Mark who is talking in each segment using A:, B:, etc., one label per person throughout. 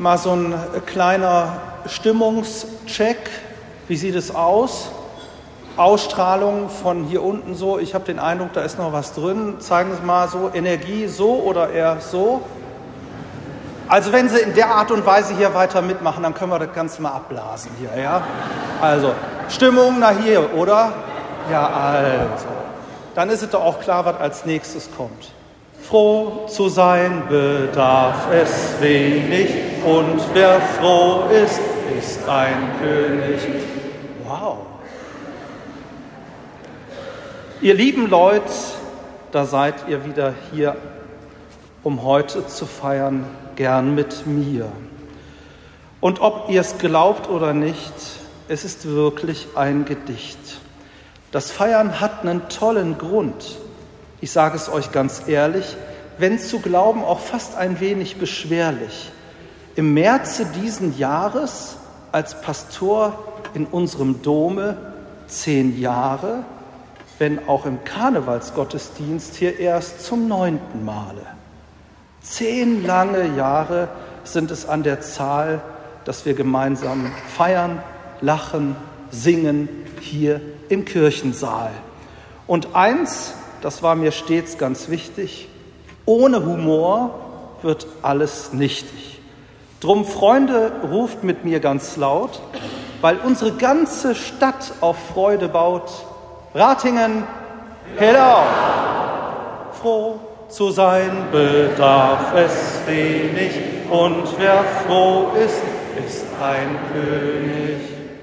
A: mal so ein kleiner Stimmungscheck. Wie sieht es aus? Ausstrahlung von hier unten so. Ich habe den Eindruck, da ist noch was drin. Zeigen Sie mal so, Energie so oder eher so. Also wenn Sie in der Art und Weise hier weiter mitmachen, dann können wir das Ganze mal abblasen hier, ja? Also, Stimmung nach hier, oder? Ja, also. Dann ist es doch auch klar, was als nächstes kommt. Froh zu sein bedarf es wenig und wer froh ist, ist ein König. Wow. Ihr lieben Leute, da seid ihr wieder hier, um heute zu feiern, gern mit mir. Und ob ihr es glaubt oder nicht, es ist wirklich ein Gedicht. Das Feiern hat einen tollen Grund. Ich sage es euch ganz ehrlich, wenn zu glauben auch fast ein wenig beschwerlich. Im März diesen Jahres als Pastor in unserem Dome 10 Jahre, wenn auch im Karnevalsgottesdienst hier erst zum 9. Male. 10 lange Jahre sind es an der Zahl, dass wir gemeinsam feiern, lachen, singen hier im Kirchensaal. Und eins, das war mir stets ganz wichtig, ohne Humor wird alles nichtig. Drum, Freunde, ruft mit mir ganz laut, weil unsere ganze Stadt auf Freude baut. Ratingen, hello! Froh zu sein bedarf es wenig und wer froh ist, ist ein König.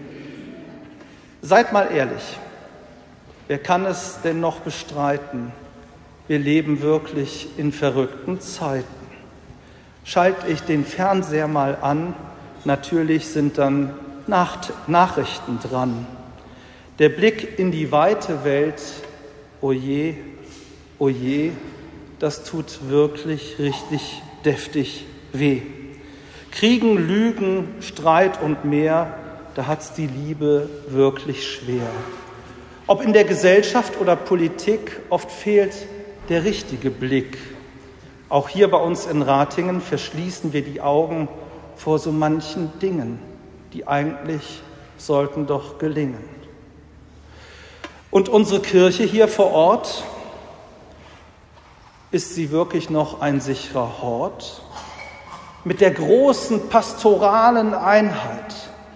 A: Seid mal ehrlich, wer kann es denn noch bestreiten? Wir leben wirklich in verrückten Zeiten. Schalte ich den Fernseher mal an, natürlich sind dann Nachrichten dran. Der Blick in die weite Welt, oje, oje, das tut wirklich richtig deftig weh. Kriegen, Lügen, Streit und mehr, da hat's die Liebe wirklich schwer. Ob in der Gesellschaft oder Politik, oft fehlt der richtige Blick. Auch hier bei uns in Ratingen verschließen wir die Augen vor so manchen Dingen, die eigentlich sollten doch gelingen. Und unsere Kirche hier vor Ort, ist sie wirklich noch ein sicherer Hort? Mit der großen pastoralen Einheit.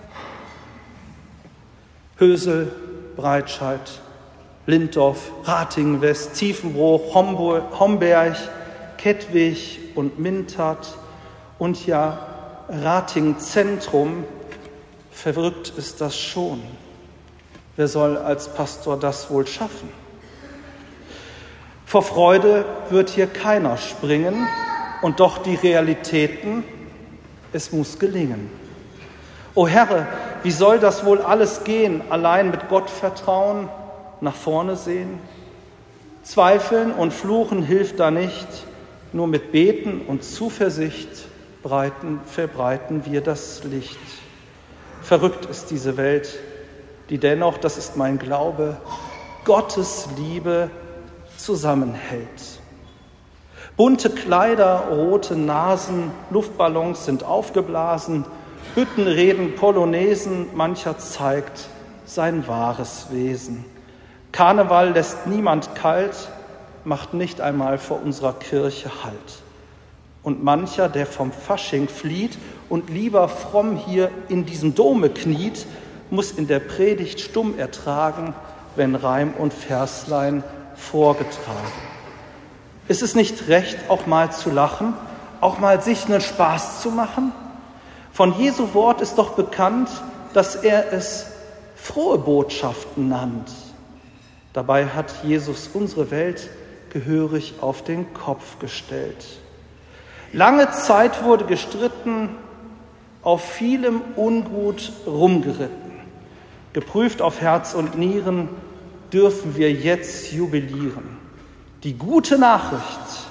A: Hösel, Breitscheid, Lindorf, Ratingen-West, Tiefenbruch, Homberg, Kettwig und Mintat und ja Ratingen-Zentrum. Verrückt ist das schon. Wer soll als Pastor das wohl schaffen? Vor Freude wird hier keiner springen und doch die Realitäten, es muss gelingen. O Herr, wie soll das wohl alles gehen? Allein mit Gott vertrauen, nach vorne sehen? Zweifeln und Fluchen hilft da nicht, nur mit Beten und Zuversicht verbreiten wir das Licht. Verrückt ist diese Welt, die dennoch, das ist mein Glaube, Gottes Liebe zusammenhält. Bunte Kleider, rote Nasen, Luftballons sind aufgeblasen, Hütten reden Polonaisen, mancher zeigt sein wahres Wesen. Karneval lässt niemand kalt, macht nicht einmal vor unserer Kirche Halt. Und mancher, der vom Fasching flieht und lieber fromm hier in diesem Dome kniet, muss in der Predigt stumm ertragen, wenn Reim und Verslein vorgetragen. Ist es nicht recht, auch mal zu lachen, auch mal sich einen Spaß zu machen? Von Jesu Wort ist doch bekannt, dass er es frohe Botschaften nannt. Dabei hat Jesus unsere Welt gehörig auf den Kopf gestellt. Lange Zeit wurde gestritten, auf vielem Ungut rumgeritten. Geprüft auf Herz und Nieren, dürfen wir jetzt jubilieren. Die gute Nachricht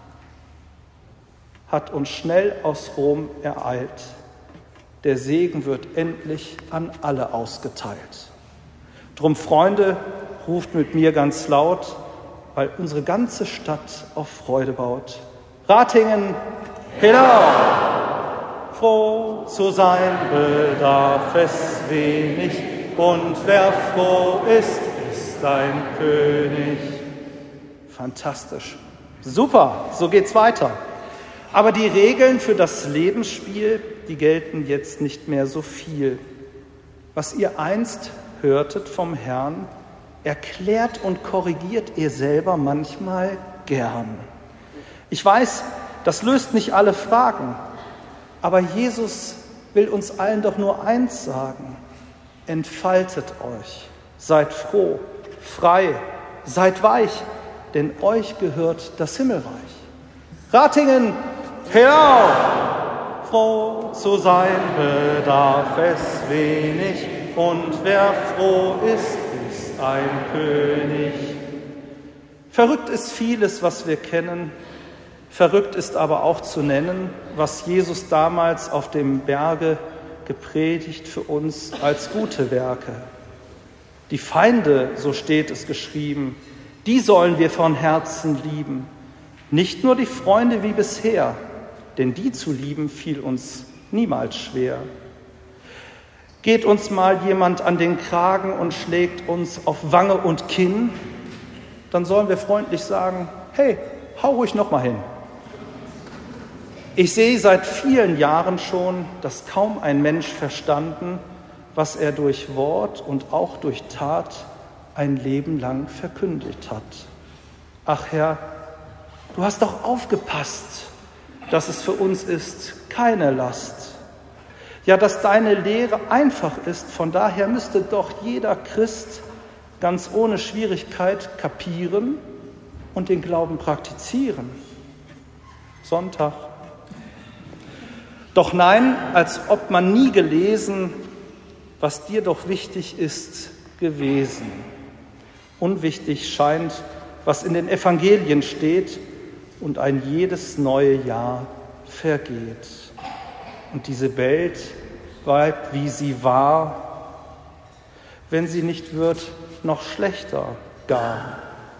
A: hat uns schnell aus Rom ereilt. Der Segen wird endlich an alle ausgeteilt. Drum, Freunde, ruft mit mir ganz laut, weil unsere ganze Stadt auf Freude baut. Ratingen, hello! Froh zu sein bedarf es wenig, und wer froh ist, ist ein König. Fantastisch. Super, so geht's weiter. Aber die Regeln für das Lebensspiel, die gelten jetzt nicht mehr so viel. Was ihr einst hörtet vom Herrn, erklärt und korrigiert ihr selber manchmal gern. Ich weiß, das löst nicht alle Fragen, aber Jesus will uns allen doch nur eins sagen: Entfaltet euch, seid froh, frei, seid weich, denn euch gehört das Himmelreich. Ratingen, hinauf! Froh zu sein bedarf es wenig, und wer froh ist, ist ein König. Verrückt ist vieles, was wir kennen. Verrückt ist aber auch zu nennen, was Jesus damals auf dem Berge gepredigt für uns als gute Werke. Die Feinde, so steht es geschrieben, die sollen wir von Herzen lieben. Nicht nur die Freunde wie bisher, denn die zu lieben fiel uns niemals schwer. Geht uns mal jemand an den Kragen und schlägt uns auf Wange und Kinn, dann sollen wir freundlich sagen: Hey, hau ruhig noch mal hin. Ich sehe seit vielen Jahren schon, dass kaum ein Mensch verstanden, was er durch Wort und auch durch Tat ein Leben lang verkündigt hat. Ach Herr, du hast doch aufgepasst, dass es für uns ist keine Last. Ja, dass deine Lehre einfach ist, von daher müsste doch jeder Christ ganz ohne Schwierigkeit kapieren und den Glauben praktizieren. Sonntag. Doch nein, als ob man nie gelesen, was dir doch wichtig ist, gewesen. Unwichtig scheint, was in den Evangelien steht, und ein jedes neue Jahr vergeht. Und diese Welt bleibt, wie sie war, wenn sie nicht wird, noch schlechter gar.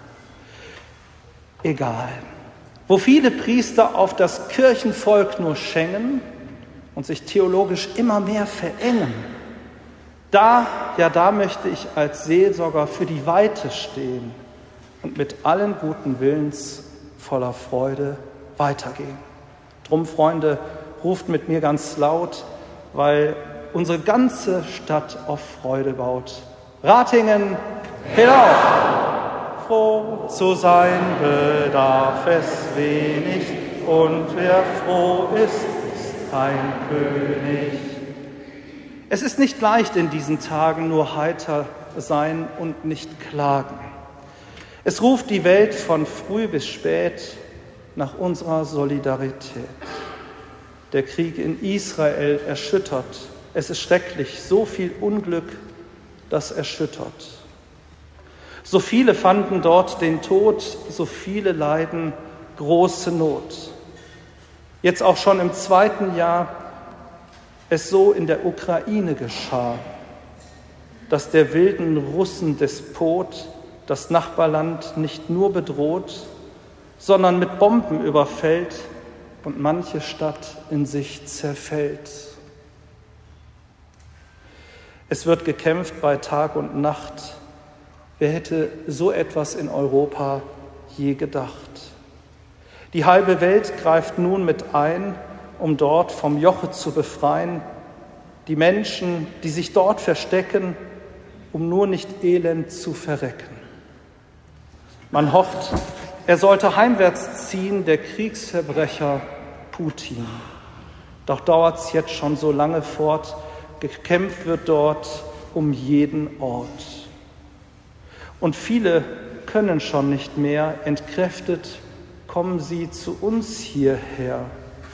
A: Egal. Wo viele Priester auf das Kirchenvolk nur schenken und sich theologisch immer mehr verengen, da möchte ich als Seelsorger für die Weite stehen und mit allen guten Willens voller Freude weitergehen. Drum, Freunde, ruft mit mir ganz laut, weil unsere ganze Stadt auf Freude baut. Ratingen, hinauf! Froh zu sein bedarf es wenig, und wer froh ist, ist ein König. Es ist nicht leicht in diesen Tagen nur heiter sein und nicht klagen. Es ruft die Welt von früh bis spät nach unserer Solidarität. Der Krieg in Israel erschüttert. Es ist schrecklich, so viel Unglück, das erschüttert. So viele fanden dort den Tod, so viele leiden große Not. Jetzt auch schon im 2. Jahr es so in der Ukraine geschah, dass der wilden Russen-Despot das Nachbarland nicht nur bedroht, sondern mit Bomben überfällt und manche Stadt in sich zerfällt. Es wird gekämpft bei Tag und Nacht. Wer hätte so etwas in Europa je gedacht? Die halbe Welt greift nun mit ein, um dort vom Joche zu befreien. Die Menschen, die sich dort verstecken, um nur nicht elend zu verrecken. Man hofft, er sollte heimwärts ziehen, der Kriegsverbrecher Putin. Doch dauert es jetzt schon so lange fort, gekämpft wird dort um jeden Ort. Und viele können schon nicht mehr, entkräftet kommen sie zu uns hierher.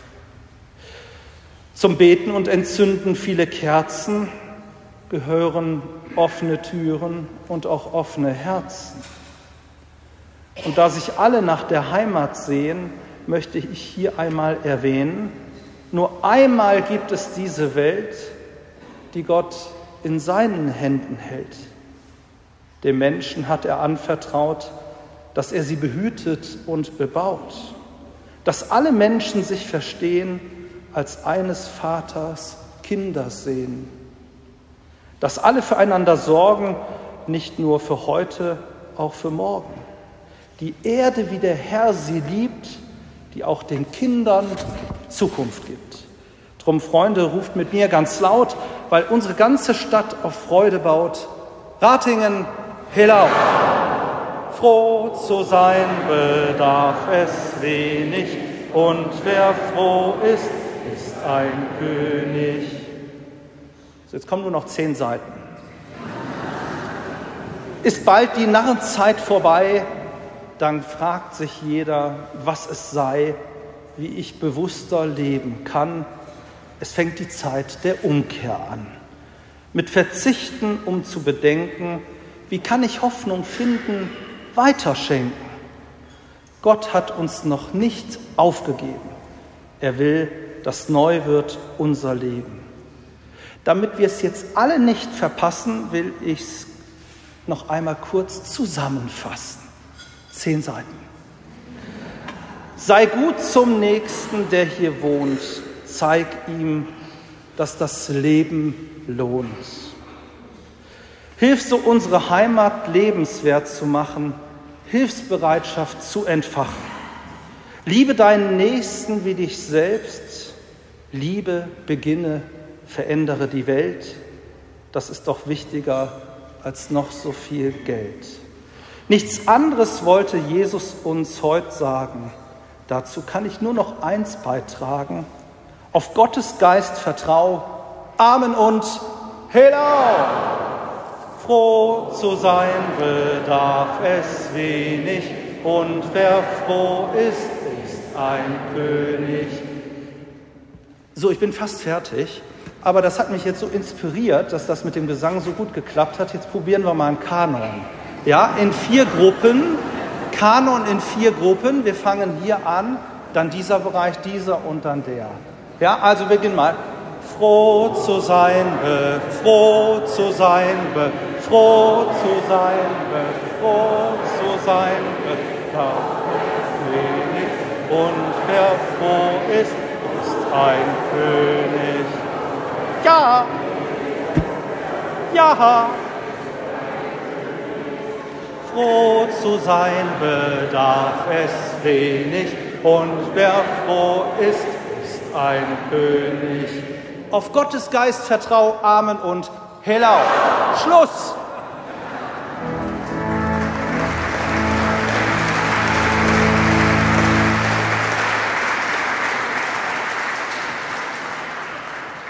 A: Zum Beten und Entzünden viele Kerzen gehören offene Türen und auch offene Herzen. Und da sich alle nach der Heimat sehen, möchte ich hier einmal erwähnen, nur einmal gibt es diese Welt, die Gott in seinen Händen hält. Dem Menschen hat er anvertraut, dass er sie behütet und bebaut, dass alle Menschen sich verstehen als eines Vaters Kinder sehen. Dass alle füreinander sorgen, nicht nur für heute, auch für morgen. Die Erde, wie der Herr sie liebt, die auch den Kindern Zukunft gibt. Drum, Freunde, ruft mit mir ganz laut, weil unsere ganze Stadt auf Freude baut. Ratingen, Helau! Froh zu sein bedarf es wenig, und wer froh ist, ist ein König. So, jetzt kommen nur noch 10 Seiten. Ist bald die Narrenzeit vorbei, dann fragt sich jeder, was es sei, wie ich bewusster leben kann. Es fängt die Zeit der Umkehr an. Mit Verzichten, um zu bedenken, wie kann ich Hoffnung finden, weiterschenken. Gott hat uns noch nicht aufgegeben. Er will, dass neu wird unser Leben. Damit wir es jetzt alle nicht verpassen, will ich es noch einmal kurz zusammenfassen. 10 Seiten. Sei gut zum Nächsten, der hier wohnt. Zeig ihm, dass das Leben lohnt. Hilf so, unsere Heimat lebenswert zu machen, Hilfsbereitschaft zu entfachen. Liebe deinen Nächsten wie dich selbst. Liebe, beginne, verändere die Welt. Das ist doch wichtiger als noch so viel Geld. Nichts anderes wollte Jesus uns heute sagen. Dazu kann ich nur noch eins beitragen. Auf Gottes Geist vertrau. Amen und Helau! Froh zu sein bedarf es wenig, und wer froh ist, ist ein König. So, ich bin fast fertig, aber das hat mich jetzt so inspiriert, dass das mit dem Gesang so gut geklappt hat. Jetzt probieren wir mal einen Kanon. Ja, in 4 Gruppen, Kanon in 4 Gruppen. Wir fangen hier an, dann dieser Bereich, dieser und dann der. Ja, also beginnen mal. Froh zu sein, froh zu sein, froh zu sein, froh zu sein, König. Und wer froh ist, ist ein König. Ja, ja. Froh zu sein bedarf es wenig, und wer froh ist, ist ein König. Auf Gottes Geist vertrau, Amen und Helau. Schluss!